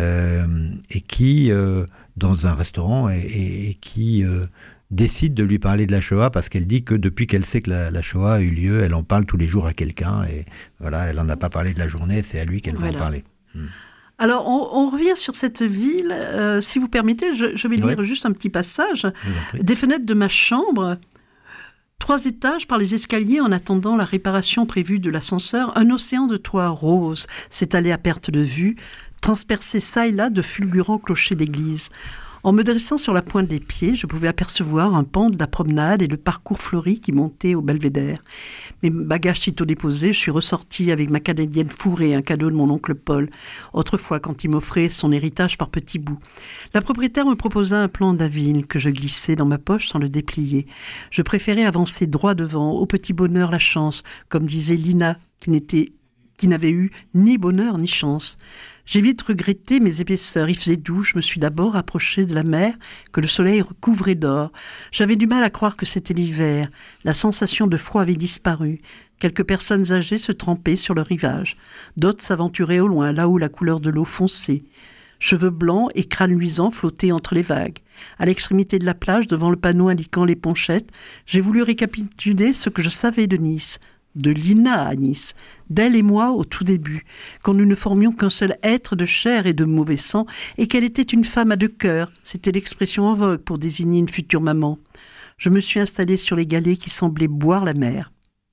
et qui, dans un restaurant, et qui décide de lui parler de la Shoah, parce qu'elle dit que depuis qu'elle sait que la Shoah a eu lieu, elle en parle tous les jours à quelqu'un, et voilà, elle n'en a pas parlé de la journée, c'est à lui qu'elle va en parler. Alors, on revient sur cette ville. Si vous permettez, je vais lire juste un petit passage. Des fenêtres de ma chambre, 3 étages par les escaliers en attendant la réparation prévue de l'ascenseur, un océan de toits roses s'étalait à perte de vue, transpercé çà et là de fulgurants clochers d'église. En me dressant sur la pointe des pieds, je pouvais apercevoir un pan de la promenade et le parcours fleuri qui montait au belvédère. Mes bagages sitôt déposés, je suis ressortie avec ma canadienne fourrée, un cadeau de mon oncle Paul, autrefois quand il m'offrait son héritage par petits bouts. La propriétaire me proposa un plan d'Aville que je glissais dans ma poche sans le déplier. Je préférais avancer droit devant, au petit bonheur la chance, comme disait Lina, qui n'avait eu ni bonheur ni chance. J'ai vite regretté mes épaisseurs. Il faisait doux. Je me suis d'abord approchée de la mer que le soleil recouvrait d'or. J'avais du mal à croire que c'était l'hiver. La sensation de froid avait disparu. Quelques personnes âgées se trempaient sur le rivage. D'autres s'aventuraient au loin, là où la couleur de l'eau fonçait. Cheveux blancs et crânes luisants flottaient entre les vagues. À l'extrémité de la plage, devant le panneau indiquant les ponchettes, j'ai voulu récapituler ce que je savais de Nice. de Lina à Nice, d'elle et moi au tout début, quand nous ne formions qu'un seul être de chair et de mauvais sang, et qu'elle était une femme à deux cœurs, c'était l'expression en vogue pour désigner une future maman. Je me suis installée sur les galets qui semblaient boire la mer.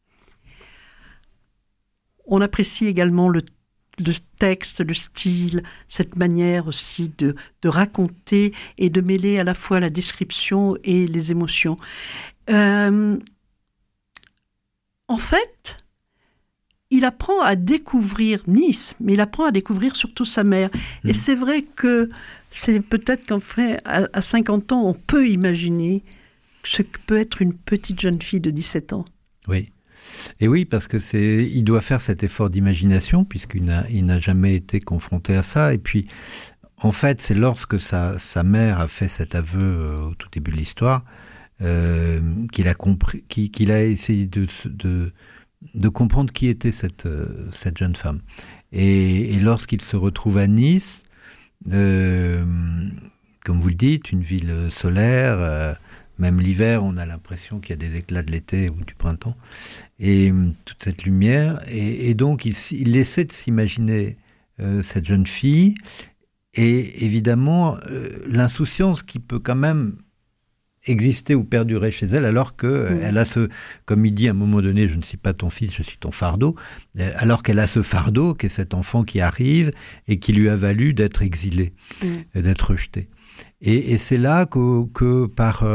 On apprécie également le texte, le style, cette manière aussi de raconter et de mêler à la fois la description et les émotions. En fait, il apprend à découvrir Nice, mais il apprend à découvrir surtout sa mère. Et c'est vrai que c'est peut-être qu'en fait, à 50 ans, on peut imaginer ce que peut être une petite jeune fille de 17 ans. Oui. Et oui, parce que il doit faire cet effort d'imagination, puisqu'il n'a jamais été confronté à ça. Et puis, en fait, c'est lorsque sa mère a fait cet aveu au tout début de l'histoire, qu'il a compris, qu'il a essayé de comprendre qui était cette jeune femme. Et lorsqu'il se retrouve à Nice, comme vous le dites, une ville solaire, même l'hiver, on a l'impression qu'il y a des éclats de l'été ou du printemps, et toute cette lumière. Et donc, il essaie de s'imaginer cette jeune fille, et évidemment, l'insouciance qui peut quand même exister ou perdurer chez elle, alors qu'elle a comme il dit à un moment donné, je ne suis pas ton fils, je suis ton fardeau, alors qu'elle a ce fardeau, qui est cet enfant qui arrive, et qui lui a valu d'être exilé, d'être rejeté. Et c'est là que par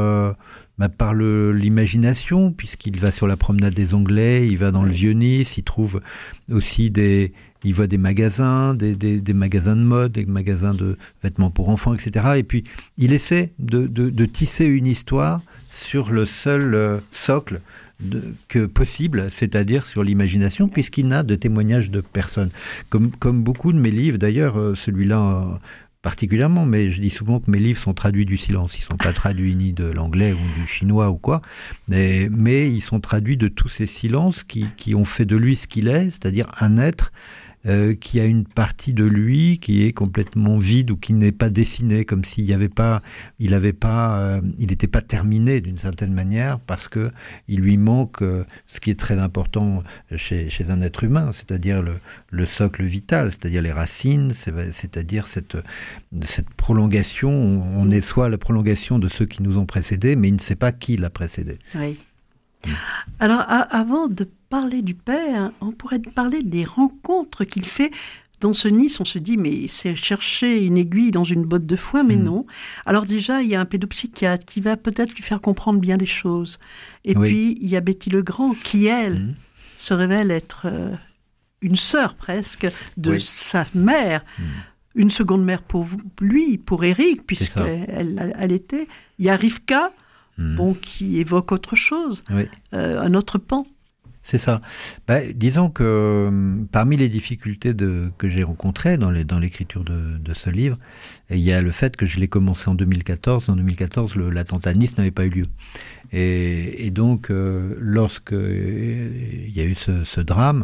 l'imagination, puisqu'il va sur la promenade des Anglais, il va dans le Vieux-Nice, il trouve aussi il voit des magasins, des magasins de mode, des magasins de vêtements pour enfants, etc. Et puis, il essaie de tisser une histoire sur le seul socle que possible, c'est-à-dire sur l'imagination, puisqu'il n'a de témoignages de personne. Comme beaucoup de mes livres, d'ailleurs, celui-là particulièrement, mais je dis souvent que mes livres sont traduits du silence. Ils ne sont pas traduits ni de l'anglais ou du chinois ou quoi, mais ils sont traduits de tous ces silences qui ont fait de lui ce qu'il est, c'est-à-dire un être qui a une partie de lui qui est complètement vide ou qui n'est pas dessinée, comme s'il n'y avait pas, il n'était pas terminé d'une certaine manière, parce que il lui manque ce qui est très important chez un être humain, c'est-à-dire le socle vital, c'est-à-dire les racines, c'est-à-dire cette prolongation. On est soit la prolongation de ceux qui nous ont précédés, mais il ne sait pas qui l'a précédé. Oui. Alors, avant de parler du père, on pourrait parler des rencontres qu'il fait. Dans ce Nice, on se dit, mais c'est chercher une aiguille dans une botte de foin, mais non. Alors déjà, il y a un pédopsychiatre qui va peut-être lui faire comprendre bien des choses. Et puis, il y a Betty Legrand qui, elle, se révèle être une sœur presque de sa mère. Une seconde mère pour lui, pour Éric, puisqu'elle était. Il y a Rivka, qui évoque autre chose, un autre pan. C'est ça. Disons que parmi les difficultés que j'ai rencontrées dans l'écriture de ce livre, il y a le fait que je l'ai commencé en 2014. En 2014, l'attentat de Nice n'avait pas eu lieu. Et donc, lorsque il y a eu ce drame,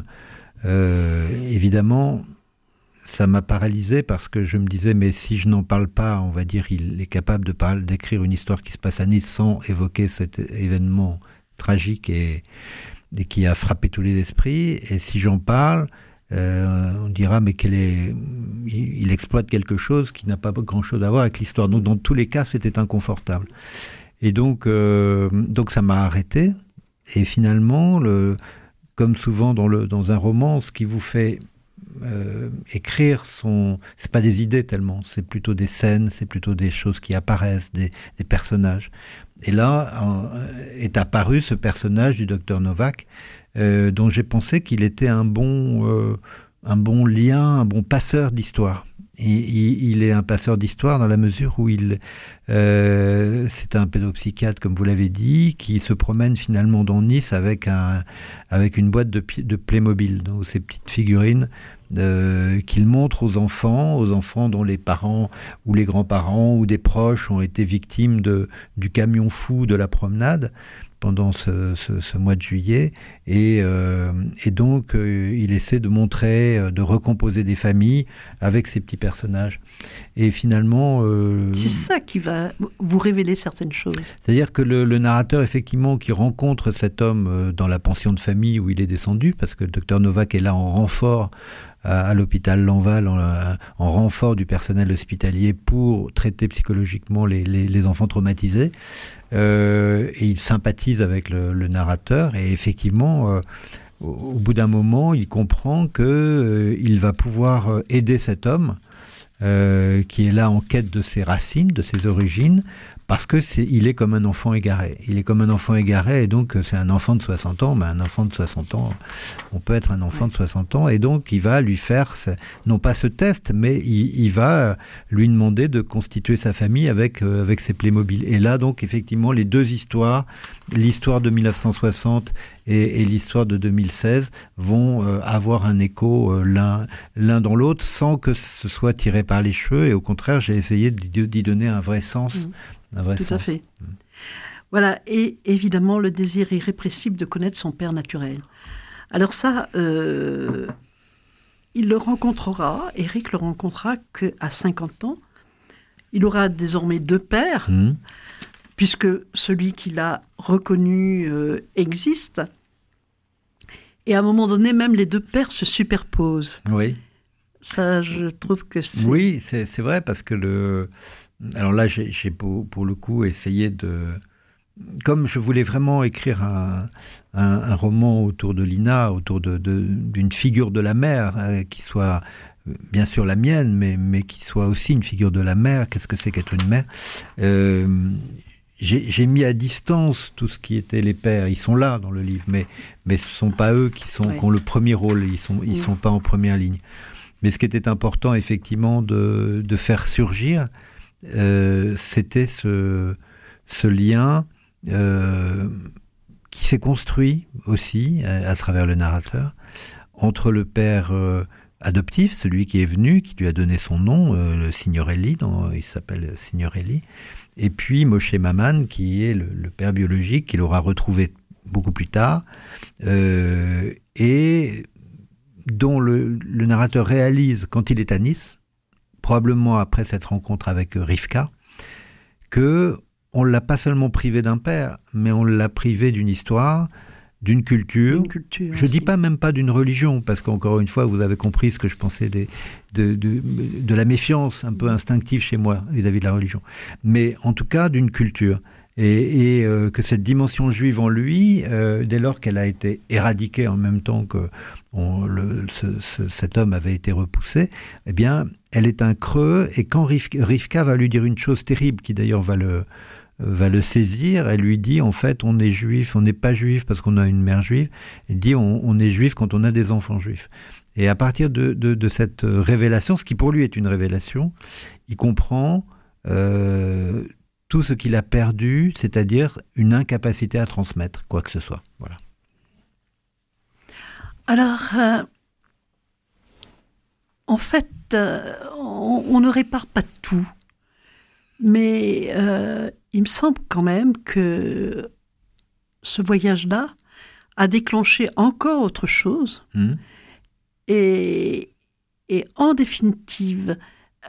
évidemment, ça m'a paralysé, parce que je me disais, mais si je n'en parle pas, on va dire, il est capable d'écrire une histoire qui se passe à Nice sans évoquer cet événement tragique et qui a frappé tous les esprits. Et si j'en parle, on dira, mais il exploite quelque chose qui n'a pas grand-chose à voir avec l'histoire. Donc, dans tous les cas, c'était inconfortable. Et donc ça m'a arrêté. Et finalement, comme souvent dans un roman, ce qui vous fait écrire c'est pas des idées tellement, c'est plutôt des scènes, c'est plutôt des choses qui apparaissent, des personnages. Et là est apparu ce personnage du docteur Novak, dont j'ai pensé qu'il était un bon lien, un bon passeur d'histoire. Il est un passeur d'histoire dans la mesure où c'est un pédopsychiatre, comme vous l'avez dit, qui se promène finalement dans Nice avec une boîte de Playmobil, donc ces petites figurines qu'il montre aux enfants dont les parents ou les grands-parents ou des proches ont été victimes du camion fou de la promenade. pendant ce mois de juillet. Et donc, il essaie de montrer, de recomposer des familles avec ces petits personnages. Et finalement... c'est ça qui va vous révéler certaines choses. C'est-à-dire que le narrateur, effectivement, qui rencontre cet homme dans la pension de famille où il est descendu, parce que le docteur Novak est là en renfort à l'hôpital Lanval, en renfort du personnel hospitalier pour traiter psychologiquement les enfants traumatisés. Et il sympathise avec le narrateur. Et effectivement, au bout d'un moment, il comprend qu'il va pouvoir aider cet homme qui est là en quête de ses racines, de ses origines, parce que il est comme un enfant égaré. Il est comme un enfant égaré, et donc c'est un enfant de 60 ans, mais un enfant de 60 ans, on peut être un enfant de 60 ans, et donc il va lui faire, non pas ce test, mais il va lui demander de constituer sa famille avec ses Playmobil. Et là, donc, effectivement, les deux histoires, l'histoire de 1960 et l'histoire de 2016, vont avoir un écho l'un dans l'autre, sans que ce soit tiré par les cheveux, et au contraire, j'ai essayé d'y donner un vrai sens. Tout à fait. Voilà, et évidemment le désir irrépressible de connaître son père naturel. Alors ça, il le rencontrera, Eric le rencontrera qu'à 50 ans. Il aura désormais 2 pères, puisque celui qu'il a reconnu existe. Et à un moment donné, même les 2 pères se superposent. Oui. Ça, je trouve que c'est... Oui, c'est vrai, parce que alors là, j'ai pour le coup essayé de... Comme je voulais vraiment écrire un roman autour de Lina, autour d'une figure de la mère, qui soit bien sûr la mienne, mais qui soit aussi une figure de la mère. Qu'est-ce que c'est qu'être une mère ? J'ai mis à distance tout ce qui était les pères. Ils sont là dans le livre, mais ce ne sont pas eux qui ont le premier rôle. Ils sont pas en première ligne. Mais ce qui était important, effectivement, de faire surgir, c'était ce lien qui s'est construit aussi à travers le narrateur entre le père adoptif, celui qui est venu, qui lui a donné son nom, le Signorelli, il s'appelle Signorelli, et puis Moshe Maman, qui est le père biologique, qu'il aura retrouvé beaucoup plus tard, et dont le narrateur réalise, quand il est à Nice, probablement après cette rencontre avec Rivka, que on ne l'a pas seulement privé d'un père, mais on l'a privé d'une histoire, d'une culture. Je ne dis pas même pas d'une religion, parce qu'encore une fois, vous avez compris ce que je pensais de la méfiance un peu instinctive chez moi vis-à-vis de la religion. Mais en tout cas, d'une culture. Et que cette dimension juive en lui, dès lors qu'elle a été éradiquée en même temps que cet homme avait été repoussé, eh bien, elle est un creux. Et quand Rivka va lui dire une chose terrible, qui d'ailleurs va le saisir, elle lui dit, en fait, on est juif, on n'est pas juif parce qu'on a une mère juive. Elle dit, on est juif quand on a des enfants juifs. Et à partir de cette révélation, ce qui pour lui est une révélation, il comprend tout ce qu'il a perdu, c'est-à-dire une incapacité à transmettre quoi que ce soit. Voilà. Alors, en fait, on ne répare pas tout, mais il me semble quand même que ce voyage-là a déclenché encore autre chose. Et en définitive,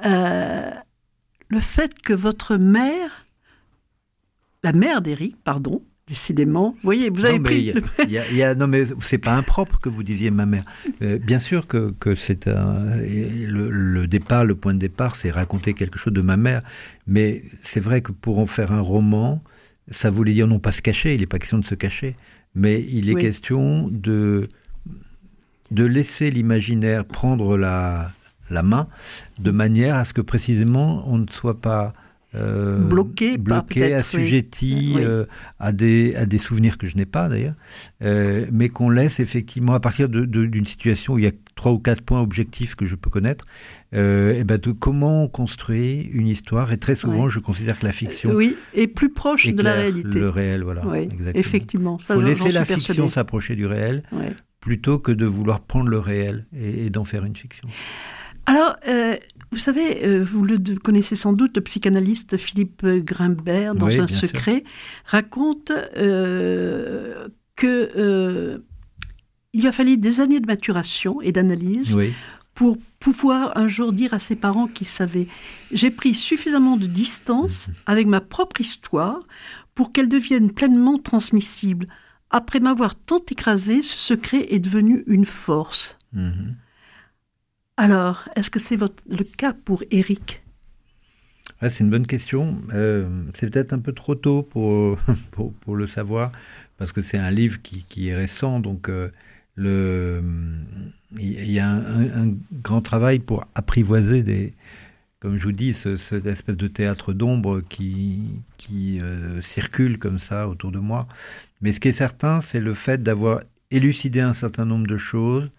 le fait que votre mère, la mère d'Éric, pardon, décidément, vous voyez, vous avez pris... Non, mais c'est pas impropre que vous disiez ma mère. Bien sûr que c'est le départ, le point de départ, c'est raconter quelque chose de ma mère. Mais c'est vrai que pour en faire un roman, ça voulait dire non pas se cacher, il n'est pas question de se cacher, mais il est question de laisser l'imaginaire prendre la main, de manière à ce que précisément on ne soit pas bloqué, assujetti à des souvenirs que je n'ai pas d'ailleurs, mais qu'on laisse effectivement, à partir d'une situation où il y a 3 ou 4 points objectifs que je peux connaître, de comment on construit une histoire. Et très souvent, je considère que la fiction est plus proche de la réalité. Le réel, voilà. Exactement. Effectivement. Il faut laisser la fiction s'approcher du réel, plutôt que de vouloir prendre le réel et d'en faire une fiction. Alors, vous savez, vous le connaissez sans doute, le psychanalyste Philippe Grimbert, dans Oui, Un bien secret, raconte que il lui a fallu des années de maturation et d'analyse Oui. pour pouvoir un jour dire à ses parents qu'ils savaient. J'ai pris suffisamment de distance avec ma propre histoire pour qu'elle devienne pleinement transmissible. Après m'avoir tant écrasé, ce secret est devenu une force. Mhm. Alors, est-ce que c'est le cas pour Éric ? Ouais, c'est une bonne question. C'est peut-être un peu trop tôt pour le savoir, parce que c'est un livre qui est récent, donc il y a un grand travail pour apprivoiser comme je vous dis, cette espèce de théâtre d'ombre qui circule comme ça autour de moi. Mais ce qui est certain, c'est le fait d'avoir élucidé un certain nombre de choses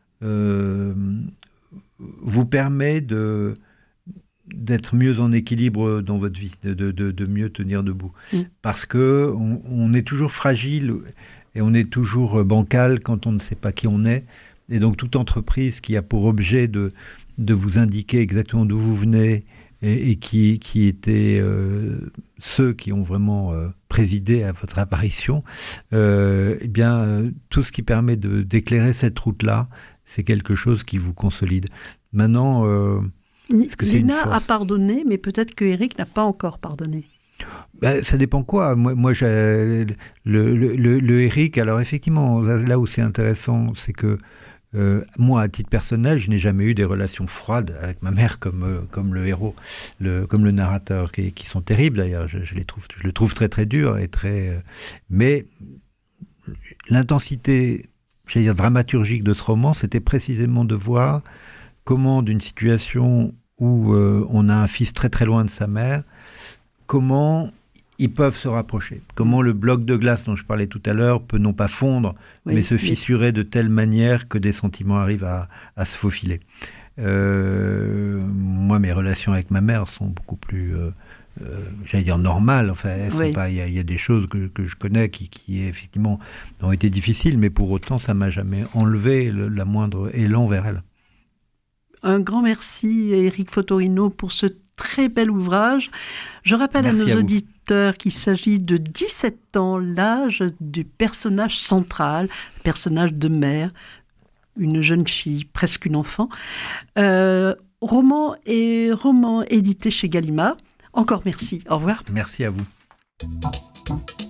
vous permet d'être mieux en équilibre dans votre vie, de mieux tenir debout. Parce que on est toujours fragile et on est toujours bancal quand on ne sait pas qui on est. Et donc toute entreprise qui a pour objet de vous indiquer exactement d'où vous venez et qui étaient ceux qui ont vraiment présidé à votre apparition, eh bien, tout ce qui permet d'éclairer cette route-là, c'est quelque chose qui vous consolide. Maintenant, est-ce que c'est une Léna force ? a pardonné, mais peut-être que Éric n'a pas encore pardonné. Ben, ça dépend quoi. Moi le Éric, alors effectivement, là où c'est intéressant, c'est que moi, à titre personnel, je n'ai jamais eu des relations froides avec ma mère comme le héros, comme le narrateur, qui sont terribles d'ailleurs. Je le trouve très très dur et très. Mais l'intensité, j'allais dire dramaturgique de ce roman, c'était précisément de voir comment, d'une situation où on a un fils très très loin de sa mère, comment ils peuvent se rapprocher. Comment le bloc de glace dont je parlais tout à l'heure peut non pas fondre, mais se fissurer de telle manière que des sentiments arrivent à se faufiler. Moi, mes relations avec ma mère sont beaucoup plus, j'allais dire, normales. Enfin, elles sont pas. Il y a des choses que je connais qui effectivement ont été difficiles, mais pour autant, ça m'a jamais enlevé la moindre élan vers elle. Un grand merci à Éric Fotorino pour ce très bel ouvrage. Je rappelle à nos auditeurs qu'il s'agit de 17 ans, l'âge du personnage central, le personnage de mère, une jeune fille, presque une enfant. Roman édité chez Gallimard. Encore merci. Au revoir. Merci à vous.